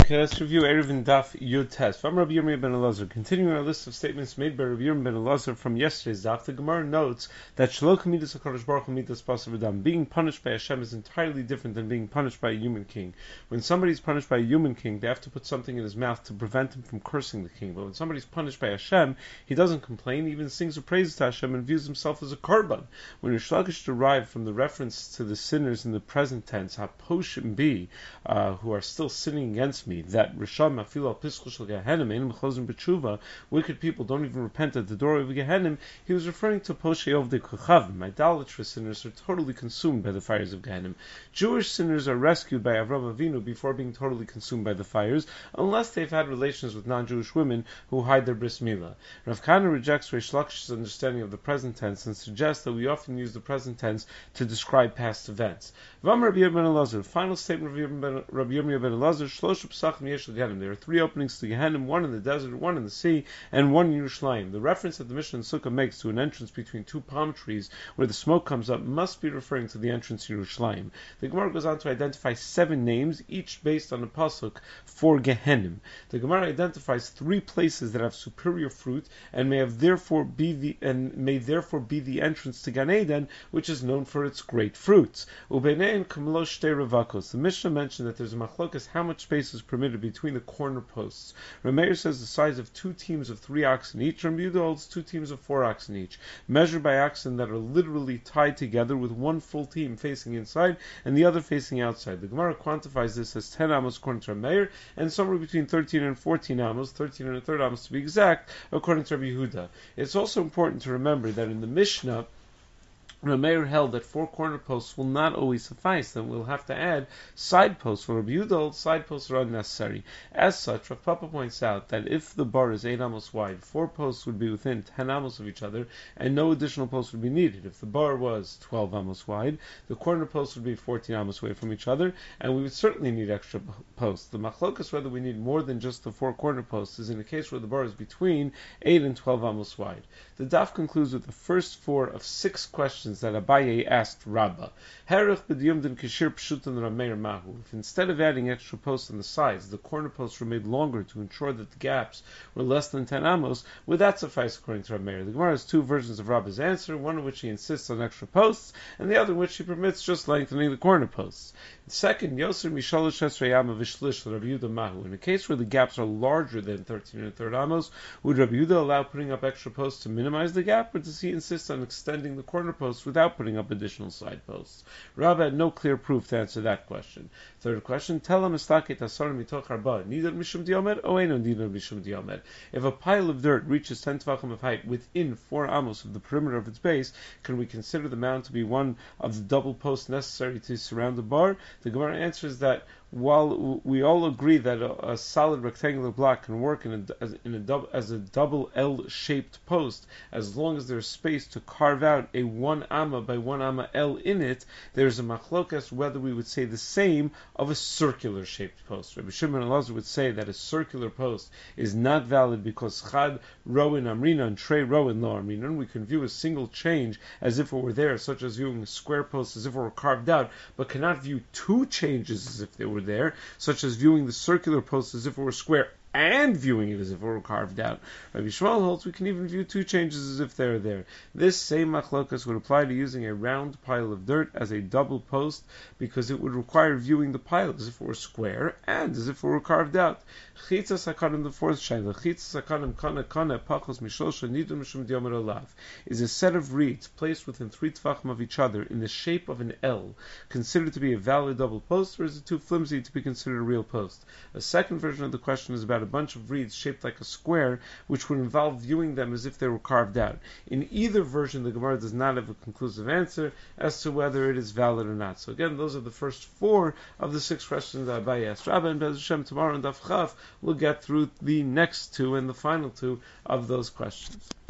Okay, let's review Eruvin Daf Yud Tes. From Rabbi Yirmiyah ben Elazar. Continuing our list of statements made by Rabbi Yirmiyah ben Elazar from yesterday's Daf, the Gemara notes that Shalok Midas HaKadosh Baruch Hu Midas Basar V'Dam. Being punished by Hashem is entirely different than being punished by a human king. When somebody's punished by a human king, they have to put something in his mouth to prevent him from cursing the king. But when somebody's punished by Hashem, he doesn't complain, he even sings a praise to Hashem and views himself as a korban. When Rish Lakish derived from the reference to the sinners in the present tense, HaPoshim Bi, who are still sinning against me, that Risham Afil Piskel Shel Gehenim Ein Mechlozim B'Tshuva, wicked people don't even repent at the door of Gehenim, he was referring to Poshei Ovdei Kochavim. Idolatrous sinners are totally consumed by the fires of Gehenim. Jewish sinners are rescued by Avraham Avinu before being totally consumed by the fires, unless they've had relations with non-Jewish women who hide their bris milah. Rav Kahana rejects Reish Lakish's understanding of the present tense and suggests that we often use the present tense to describe past events. Vam Rabbi Yirmiyah ben Elazar, final statement of Rabbi Yirmiyah ben Elazar, Shlosh Psachim Yesh Gehenim. There are three openings to Gehenim, one in the desert, one in the sea, and one in Yerushalayim. The reference that the Mishnah in Sukkah makes to an entrance between two palm trees where the smoke comes up must be referring to the entrance in Yerushalayim. The Gemara goes on to identify 7 names, each based on a pasuk for Gehenim. The Gemara identifies 3 places that have superior fruit and may therefore be the entrance to Gan Eden, which is known for its great fruits. Ubenein Kamlo Shtei Ravakos. The Mishnah mentioned that there's a machlokas how much space is permitted between the corner posts. Rameir says the size of 2 teams of 3 oxen each. Rambuda holds 2 teams of 4 oxen each, measured by oxen that are literally tied together with one full team facing inside and the other facing outside. The Gemara quantifies this as 10 amos according to Rameir, and somewhere between 13 and 14 amos, 13 and a third amos to be exact, according to Rabbi Yehuda. It's also important to remember that in the Mishnah, Rameir held that 4 corner posts will not always suffice, and we'll have to add side posts. For Rabbi Yehuda, side posts are unnecessary. As such, Rav Papa points out that if the bar is 8 amos wide, 4 posts would be within 10 amos of each other, and no additional posts would be needed. If the bar was 12 amos wide, the corner posts would be 14 amos away from each other, and we would certainly need extra posts. The machlokas whether we need more than just the 4 corner posts is in a case where the bar is between 8 and 12 amos wide. The daf concludes with the first 4 of 6 questions that Abaye asked Rabbah. If instead of adding extra posts on the sides, the corner posts were made longer to ensure that the gaps were less than 10 amos, would that suffice according to Rameir? The Gemara has 2 versions of Rabbah's answer, one in which he insists on extra posts, and the other in which he permits just lengthening the corner posts. Second, Yosir Mishalosh Esrayama Vishlish Rabbi Yehuda Mahu. In a case where the gaps are larger than 13 and a third amos, would Rabbi Yehuda allow putting up extra posts to minimize the gap, or does he insist on extending the corner posts without putting up additional side posts? Rabbah had no clear proof to answer that question. Third question, Tell him Mishum Diomed, O Eino Nidar Mishum Diomed. If a pile of dirt reaches 10 tvachim of height within 4 amos of the perimeter of its base, can we consider the mound to be one of the double posts necessary to surround the bar? The Gemara answers that while we all agree that a solid rectangular block can work as a double L-shaped post, as long as there's space to carve out a 1 amma by 1 amma L in it, there's a machlokas whether we would say the same of a circular shaped post. Rabbi Shimon ben Elazar would say that a circular post is not valid because chad roin amrina and trey roin lo amrina. We can view a single change as if it were there, such as viewing a square post as if it were carved out, but cannot view 2 changes as if they were there, such as viewing the circular post as if it were square and viewing it as if it were carved out. Rabbi Shmuel holds we can even view 2 changes as if they are there. This same machlokas would apply to using a round pile of dirt as a double post, because it would require viewing the pile as if it were square and as if it were carved out. Chitzas hakanim, the fourth shayla. Chitzas hakanim kana kana pachos mishosha nidum mishum diomer olav is a set of reeds placed within 3 tvachim of each other in the shape of an L, considered to be a valid double post, or is it too flimsy to be considered a real post? A second version of the question is about a bunch of reeds shaped like a square, which would involve viewing them as if they were carved out. In either version, the Gemara does not have a conclusive answer as to whether it is valid or not. So again, those are the first 4 of the 6 questions that Abaye asked Rabbah, and Bez Hashem tomorrow in Daf Chaf we'll get through the next 2 and the final 2 of those questions.